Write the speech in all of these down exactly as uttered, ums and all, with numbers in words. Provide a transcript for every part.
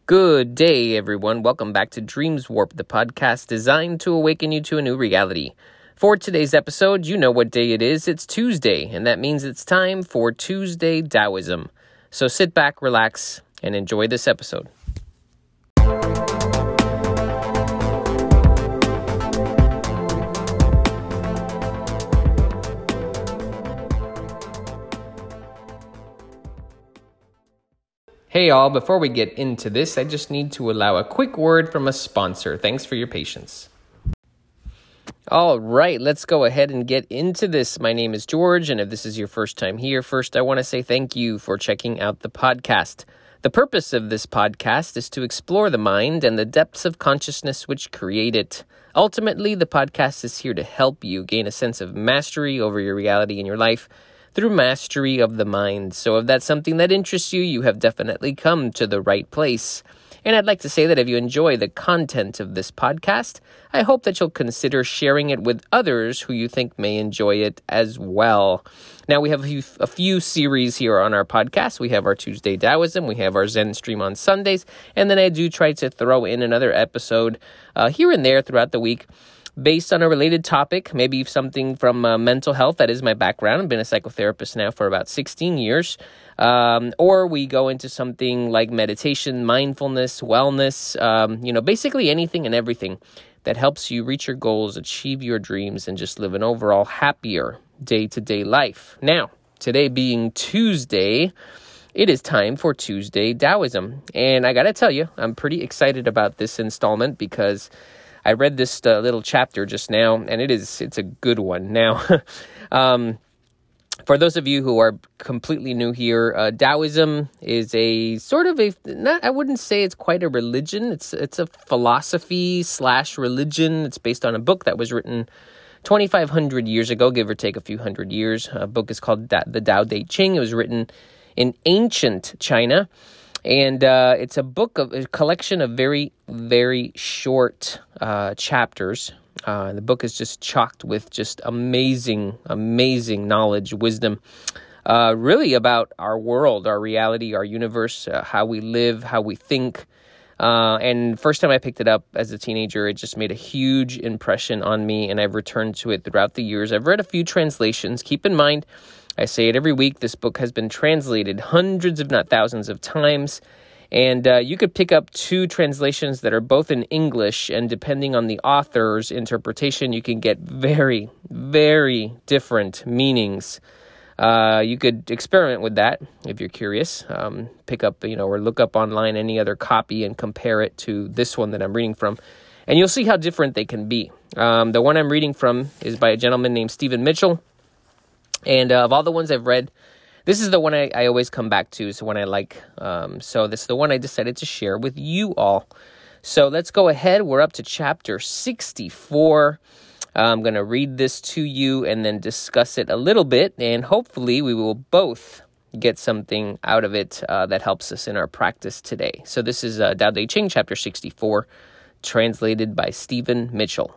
Good day, everyone. Welcome back to Dreams Warp, the podcast designed to awaken you to a new reality. For today's episode, you know what day it is. It's Tuesday, and that means it's time for Tuesday Taoism. So sit back, relax, and enjoy this episode. Hey all, before we get into this, I just need to allow a quick word from a sponsor. Thanks for your patience. All right, let's go ahead and get into this. My name is George, and if this is your first time here, first I want to say thank you for checking out the podcast. The purpose of this podcast is to explore the mind and the depths of consciousness which create it. Ultimately, the podcast is here to help you gain a sense of mastery over your reality in your life through mastery of the mind. So if that's something that interests you, you have definitely come to the right place. And I'd like to say that if you enjoy the content of this podcast, I hope that you'll consider sharing it with others who you think may enjoy it as well. Now, we have a few, a few series here on our podcast. We have our Tuesday Taoism, we have our Zen stream on Sundays, and then I do try to throw in another episode uh, here and there throughout the week, based on a related topic, maybe something from uh, mental health. That is my background. I've been a psychotherapist now for about sixteen years. Um, or we go into something like meditation, mindfulness, wellness, um, you know, basically anything and everything that helps you reach your goals, achieve your dreams, and just live an overall happier day-to-day life. Now, today being Tuesday, it is time for Tuesday Taoism. And I got to tell you, I'm pretty excited about this installment because I read this uh, little chapter just now, and it is, it's a good one. Now, um, for those of you who are completely new here, uh, Taoism is a sort of a, not, I wouldn't say it's quite a religion. It's, it's a philosophy slash religion. It's based on a book that was written twenty-five hundred years ago, give or take a few hundred years. A book is called da- the Tao Te Ching. It was written in ancient China. And uh, it's a book of a collection of very, very short uh, chapters. Uh, the book is just chocked with just amazing, amazing knowledge, wisdom, uh, really about our world, our reality, our universe, uh, how we live, how we think. Uh, and first time I picked it up as a teenager, it just made a huge impression on me, and I've returned to it throughout the years. I've read a few translations. Keep in mind, I say it every week, this book has been translated hundreds, if not thousands of times, and uh, you could pick up two translations that are both in English, and depending on the author's interpretation, you can get very, very different meanings. Uh, you could experiment with that if you're curious. Um, pick up, you know, or look up online any other copy and compare it to this one that I'm reading from, and you'll see how different they can be. Um, the one I'm reading from is by a gentleman named Stephen Mitchell. And uh, of all the ones I've read, this is the one I, I always come back to. It's the one I like. Um, so this is the one I decided to share with you all. So let's go ahead. We're up to chapter sixty-four. I'm going to read this to you and then discuss it a little bit. And hopefully we will both get something out of it uh, that helps us in our practice today. So this is uh, Tao Te Ching, chapter sixty-four, translated by Stephen Mitchell.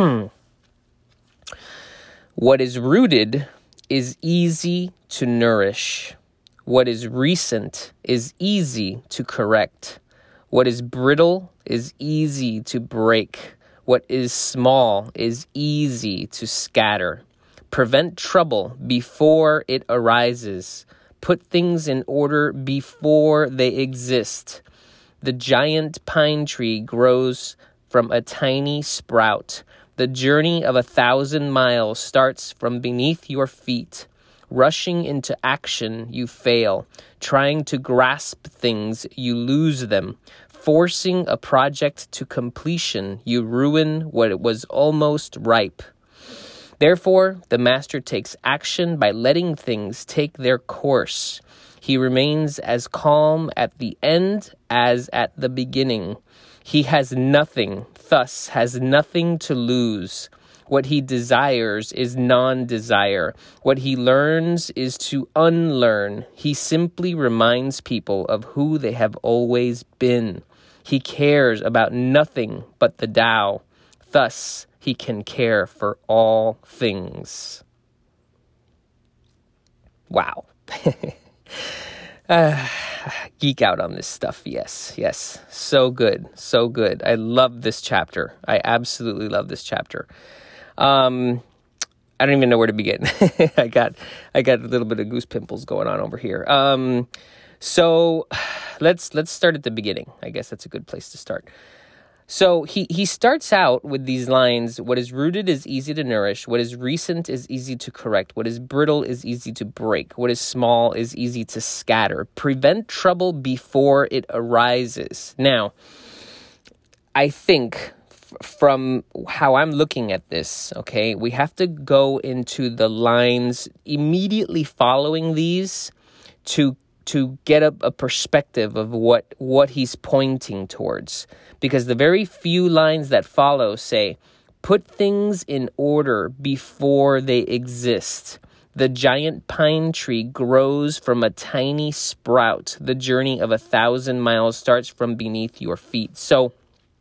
What is rooted is easy to nourish. What is recent is easy to correct. What is brittle is easy to break. What is small is easy to scatter. Prevent trouble before it arises. Put things in order before they exist. The giant pine tree grows from a tiny sprout. The journey of a thousand miles starts from beneath your feet. Rushing into action, you fail. Trying to grasp things, you lose them. Forcing a project to completion, you ruin what was almost ripe. Therefore, the master takes action by letting things take their course. He remains as calm at the end as at the beginning. He has nothing, thus has nothing to lose. What he desires is non-desire. What he learns is to unlearn. He simply reminds people of who they have always been. He cares about nothing but the Tao. Thus, he can care for all things. Wow. Uh, geek out on this stuff. Yes, yes. So good. So good. I love this chapter. I absolutely love this chapter. Um, I don't even know where to begin. I got, I got a little bit of goose pimples going on over here. Um, so let's, let's start at the beginning. I guess that's a good place to start. So he, he starts out with these lines: what is rooted is easy to nourish. What is recent is easy to correct. What is brittle is easy to break. What is small is easy to scatter. Prevent trouble before it arises. Now, I think f- from how I'm looking at this, okay, we have to go into the lines immediately following these to to get a, a perspective of what, what he's pointing towards. Because the very few lines that follow say, put things in order before they exist. The giant pine tree grows from a tiny sprout. The journey of a thousand miles starts from beneath your feet. So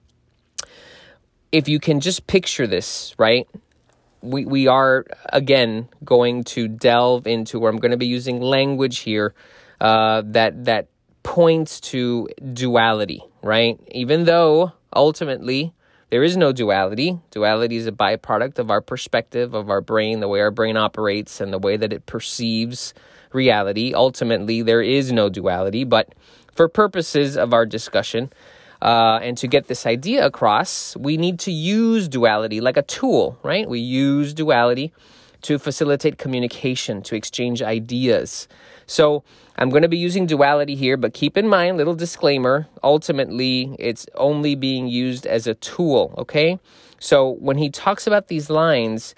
if you can just picture this, right? We, we are, again, going to delve into where I'm going to be using language here Uh, that that points to duality, right? Even though ultimately there is no duality. Duality is a byproduct of our perspective, of our brain, the way our brain operates, and the way that it perceives reality. Ultimately, there is no duality, but for purposes of our discussion, uh, and to get this idea across, we need to use duality like a tool, right? We use duality to facilitate communication, to exchange ideas. So I'm going to be using duality here, but keep in mind, little disclaimer, ultimately, it's only being used as a tool, okay? So when he talks about these lines,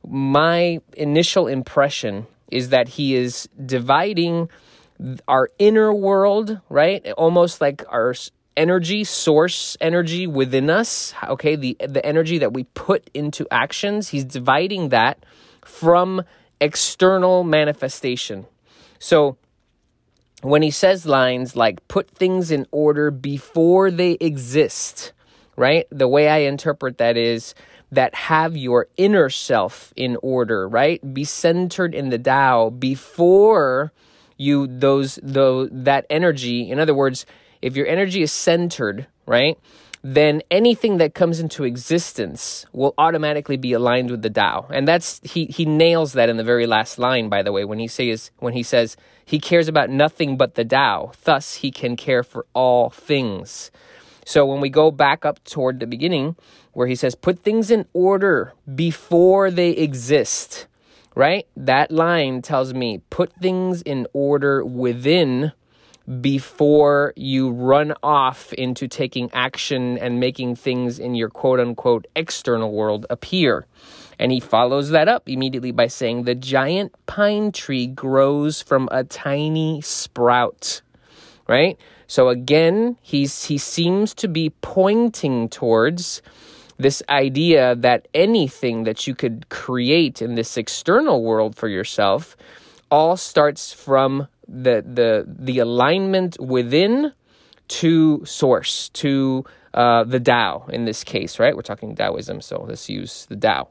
my initial impression is that he is dividing our inner world, right? Almost like our energy, source energy within us, okay? The, the energy that we put into actions, he's dividing that from external manifestation. So when he says lines like put things in order before they exist, right? The way I interpret that is that have your inner self in order, right? Be centered in the Tao before you those those that energy. In other words, if your energy is centered, right, then anything that comes into existence will automatically be aligned with the Tao. And that's he he nails that in the very last line, by the way, when he says when he says he cares about nothing but the Tao, thus he can care for all things. So when we go back up toward the beginning, where he says, put things in order before they exist, right? That line tells me, put things in order within before you run off into taking action and making things in your quote-unquote external world appear. And he follows that up immediately by saying, the giant pine tree grows from a tiny sprout, right? So again, he's he seems to be pointing towards this idea that anything that you could create in this external world for yourself all starts from the the the alignment within to source, to uh, the Tao in this case, right? We're talking Taoism, so let's use the Tao.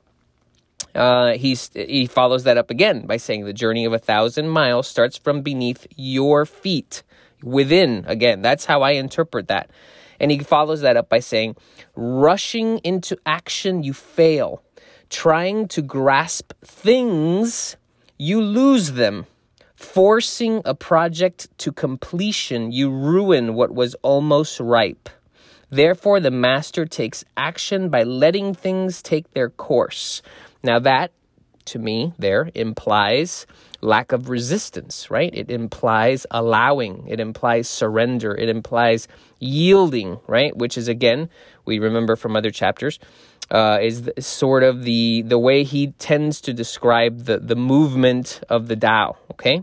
Uh, he's, he follows that up again by saying the journey of a thousand miles starts from beneath your feet, within. Again, that's how I interpret that. And he follows that up by saying, rushing into action, you fail. Trying to grasp things, you lose them. Forcing a project to completion, you ruin what was almost ripe. Therefore, the master takes action by letting things take their course. Now that, to me, there implies lack of resistance, right? It implies allowing. It implies surrender. It implies yielding, right? Which is, again, we remember from other chapters, uh, is the, sort of the the way he tends to describe the, the movement of the Tao, okay?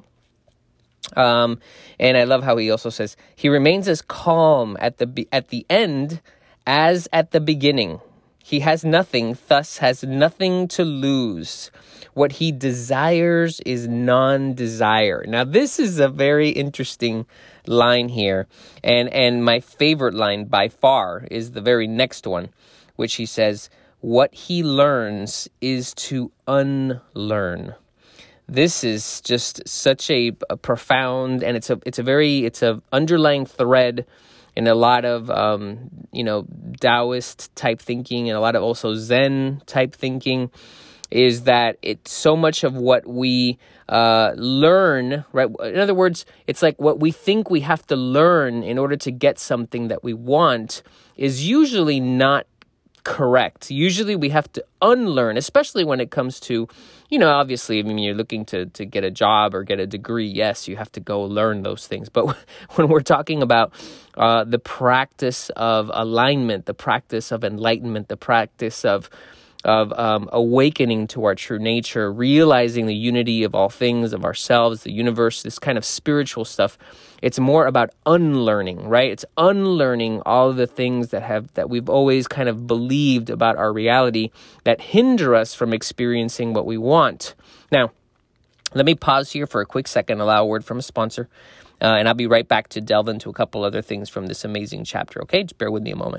Um, and I love how he also says, he remains as calm at the at the end as at the beginning. He has nothing, thus has nothing to lose. What he desires is non-desire. Now, this is a very interesting line here. And, and my favorite line by far is the very next one, which he says, what he learns is to unlearn. this is just such a, a profound, and it's a it's a very it's a underlying thread in a lot of um, you know Taoist type thinking and a lot of also Zen type thinking, is that it's so much of what we uh, learn, right? In other words, it's like what we think we have to learn in order to get something that we want is usually not correct. Usually we have to unlearn, especially when it comes to, you know, obviously, I mean, you're looking to, to get a job or get a degree. Yes, you have to go learn those things. But when we're talking about uh, the practice of alignment, the practice of enlightenment, the practice of of um, awakening to our true nature, realizing the unity of all things, of ourselves, the universe, this kind of spiritual stuff, it's more about unlearning, right? It's unlearning all of the things that have that we've always kind of believed about our reality that hinder us from experiencing what we want. Now, let me pause here for a quick second, allow a word from a sponsor, uh, and I'll be right back to delve into a couple other things from this amazing chapter, okay? Just bear with me a moment.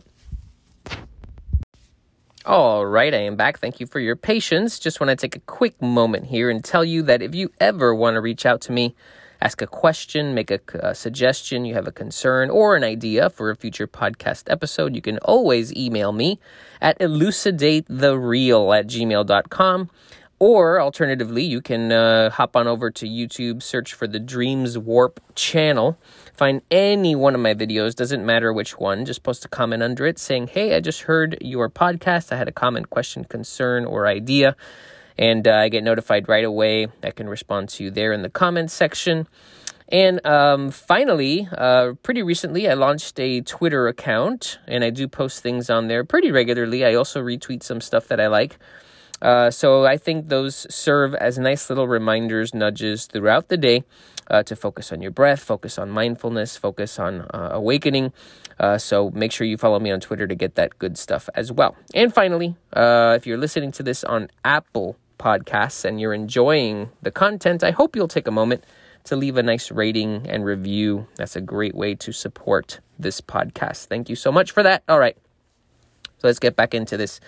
All right, I am back. Thank you for your patience. Just want to take a quick moment here and tell you that if you ever want to reach out to me, ask a question, make a, a suggestion, you have a concern or an idea for a future podcast episode, you can always email me at elucidatethereal at gmail dot com. Or alternatively, you can uh, hop on over to YouTube, search for the Dreams Warp channel, find any one of my videos, doesn't matter which one, just post a comment under it saying, hey, I just heard your podcast, I had a comment, question, concern, or idea, and uh, I get notified right away. I can respond to you there in the comments section. And um, finally, uh, pretty recently, I launched a Twitter account, and I do post things on there pretty regularly. I also retweet some stuff that I like. Uh, so I think those serve as nice little reminders, nudges throughout the day uh, to focus on your breath, focus on mindfulness, focus on uh, awakening. Uh, so make sure you follow me on Twitter to get that good stuff as well. And finally, uh, if you're listening to this on Apple Podcasts and you're enjoying the content, I hope you'll take a moment to leave a nice rating and review. That's a great way to support this podcast. Thank you so much for that. All right, so let's get back into this.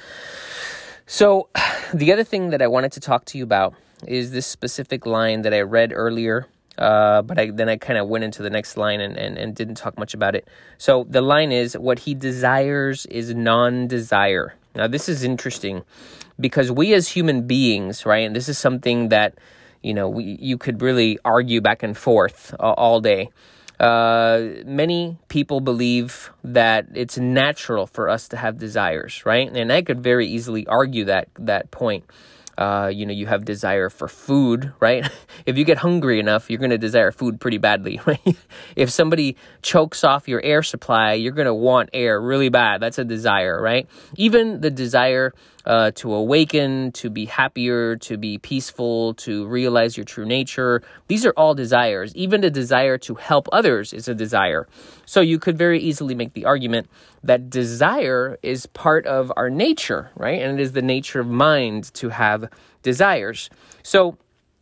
So the other thing that I wanted to talk to you about is this specific line that I read earlier, uh, but I, then I kind of went into the next line and, and, and didn't talk much about it. So the line is, what he desires is non-desire. Now, this is interesting because we as human beings, right, and this is something that, you know, we, you could really argue back and forth uh, all day. Uh, many people believe that it's natural for us to have desires, right? And I could very easily argue that that point. Uh, you know, you have desire for food, right? If you get hungry enough, you're going to desire food pretty badly, right? If somebody chokes off your air supply, you're going to want air really bad. That's a desire, right? Even the desire uh, to awaken, to be happier, to be peaceful, to realize your true nature. These are all desires. Even the desire to help others is a desire. So you could very easily make the argument that desire is part of our nature, right? And it is the nature of mind to have desires. So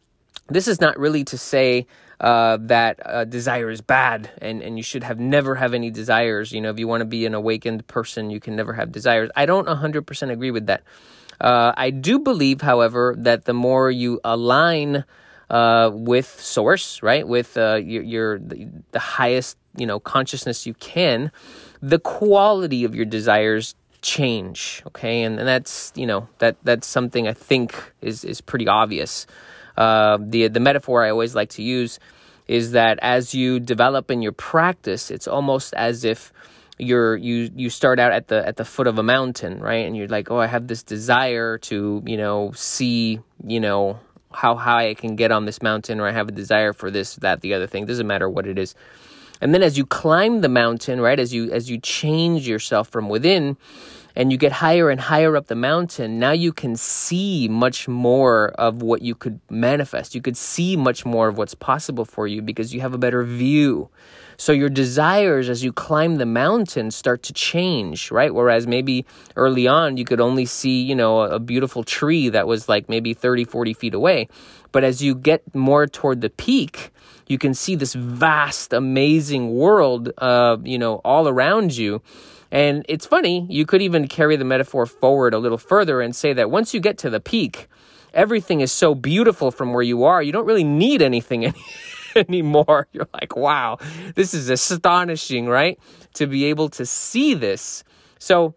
this is not really to say uh, that uh, desire is bad and, and you should have never have any desires. You know, if you want to be an awakened person, you can never have desires. I don't one hundred percent agree with that. Uh, I do believe, however, that the more you align uh, with source, right, with uh, your, your the, the highest, you know, consciousness you can, the quality of your desires change, okay? And, and that's, you know, that that's something I think is is pretty obvious. Uh, the the metaphor I always like to use is that as you develop in your practice, it's almost as if you're you you start out at the at the foot of a mountain, right? And you're like, oh, I have this desire to, you know, see, you know, how high I can get on this mountain, or I have a desire for this, that, the other thing. Doesn't matter what it is. And then as you climb the mountain, right, as you as you change yourself from within and you get higher and higher up the mountain, now you can see much more of what you could manifest. You could see much more of what's possible for you because you have a better view. So your desires as you climb the mountain start to change, right? Whereas maybe early on you could only see, you know, a beautiful tree that was like maybe thirty, forty feet away. But as you get more toward the peak, you can see this vast, amazing world, uh, you know, all around you. And it's funny, you could even carry the metaphor forward a little further and say that once you get to the peak, everything is so beautiful from where you are. You don't really need anything any- anymore. You're like, wow, this is astonishing, right? To be able to see this. So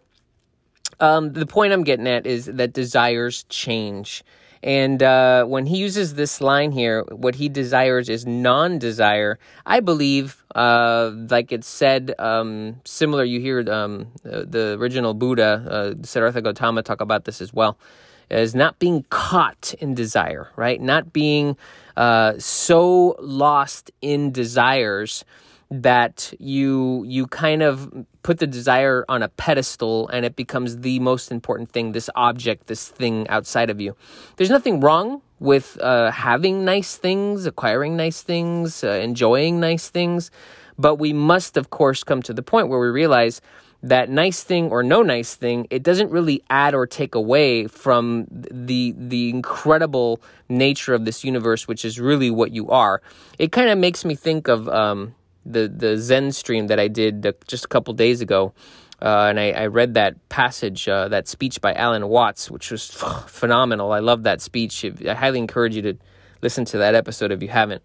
um, the point I'm getting at is that desires change. And uh, when he uses this line here, what he desires is non-desire. I believe, uh, like it said, um, similar, you hear um, the, the original Buddha, uh, Siddhartha Gautama, talk about this as well, is not being caught in desire, right? Not being uh, so lost in desires that you you kind of put the desire on a pedestal and it becomes the most important thing, this object, this thing outside of you. There's nothing wrong with uh, having nice things, acquiring nice things, uh, enjoying nice things, but we must, of course, come to the point where we realize that nice thing or no nice thing, it doesn't really add or take away from the the incredible nature of this universe, which is really what you are. It kind of makes me think of um, the the Zen stream that I did uh, just a couple days ago, uh, and I, I read that passage, uh, that speech by Alan Watts, which was phenomenal. I love that speech. I highly encourage you to listen to that episode if you haven't.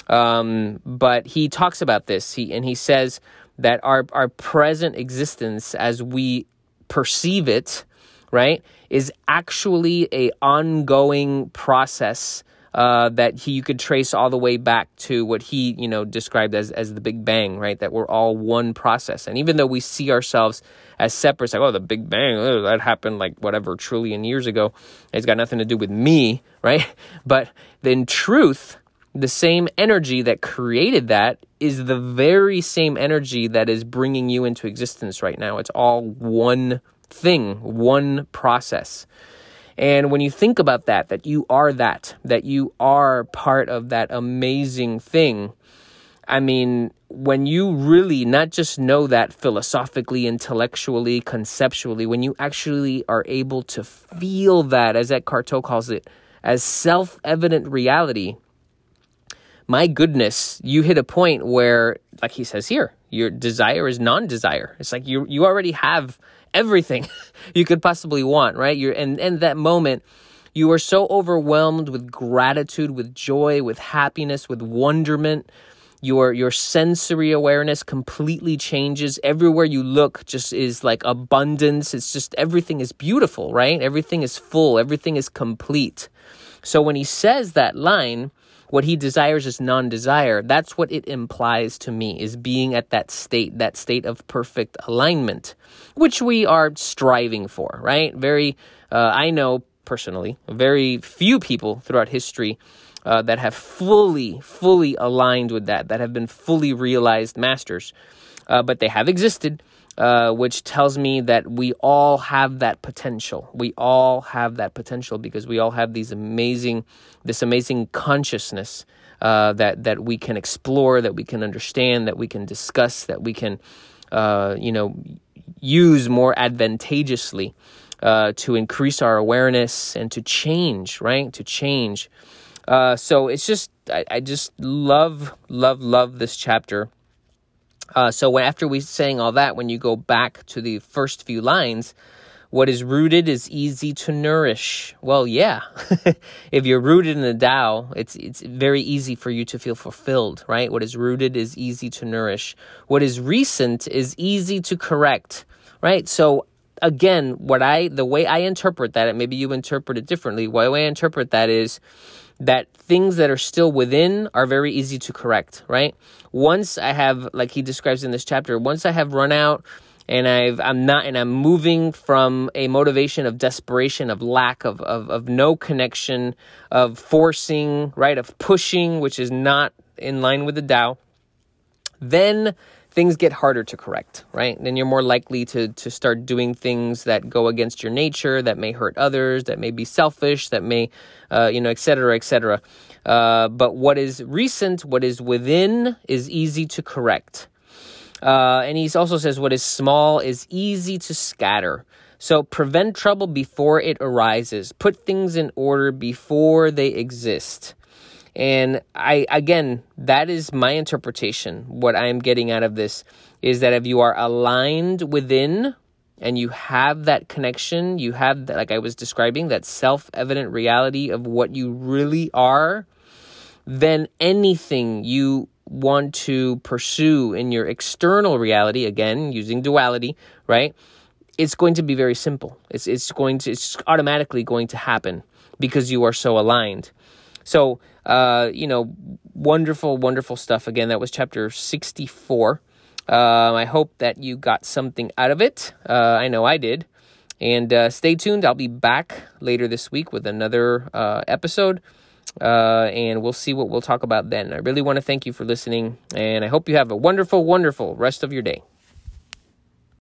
Um, but he talks about this, he and he says that our our present existence as we perceive it, right, is actually a ongoing process uh, that he, you could trace all the way back to what he, you know, described as, as the Big Bang, right, that we're all one process. And even though we see ourselves as separate, it's like, oh, the Big Bang, oh, that happened like whatever trillion years ago, it's got nothing to do with me, right? But in truth, the same energy that created that is the very same energy that is bringing you into existence right now. It's all one thing, one process. And when you think about that, that you are that, that you are part of that amazing thing, I mean, when you really not just know that philosophically, intellectually, conceptually, when you actually are able to feel that, as Eckhart Tolle calls it, as self-evident reality, my goodness, you hit a point where, like he says here, your desire is non-desire. It's like you you already have everything you could possibly want, right? You're and and that moment, you are so overwhelmed with gratitude, with joy, with happiness, with wonderment. Your your sensory awareness completely changes. Everywhere you look just is like abundance. It's just everything is beautiful, right? Everything is full. Everything is complete. So when he says that line, what he desires is non-desire. That's what it implies to me, is being at that state, that state of perfect alignment, which we are striving for, right? Very, uh, I know personally, very few people throughout history uh, that have fully, fully aligned with that, that have been fully realized masters. Uh, but they have existed, uh, which tells me that we all have that potential. We all have that potential because we all have these amazing, this amazing consciousness uh, that that we can explore, that we can understand, that we can discuss, that we can, uh, you know, use more advantageously uh, to increase our awareness and to change, right? To change. Uh, so it's just, I, I just love, love, love this chapter. Uh, so when, after we saying all that, when you go back to the first few lines, what is rooted is easy to nourish. Well, yeah, if you're rooted in the Tao, it's it's very easy for you to feel fulfilled, right? What is rooted is easy to nourish. What is recent is easy to correct, right? So again, what I the way I interpret that, and maybe you interpret it differently, the way I interpret that is that things that are still within are very easy to correct, right? Once I have, like he describes in this chapter, once I have run out and I've, I'm not, and I'm moving from a motivation of desperation, of lack, of, of, of no connection, of forcing, right, of pushing, which is not in line with the Tao, then things get harder to correct, right? Then you're more likely to to start doing things that go against your nature, that may hurt others, that may be selfish, that may, uh, you know, et cetera, et cetera. Uh, but what is recent, what is within, is easy to correct. Uh, and he also says what is small is easy to scatter. So prevent trouble before it arises. Put things in order before they exist. And I, again, that is my interpretation. What I am getting out of this is that if you are aligned within, and you have that connection, you have, that, like I was describing, that self-evident reality of what you really are, then anything you want to pursue in your external reality, again, using duality, right? It's going to be very simple. It's it's going to it's automatically going to happen because you are so aligned. So, uh, you know, wonderful, wonderful stuff. Again, that was chapter sixty-four. Um, I hope that you got something out of it. Uh, I know I did. And uh, stay tuned. I'll be back later this week with another uh, episode. Uh, and we'll see what we'll talk about then. I really want to thank you for listening. And I hope you have a wonderful, wonderful rest of your day.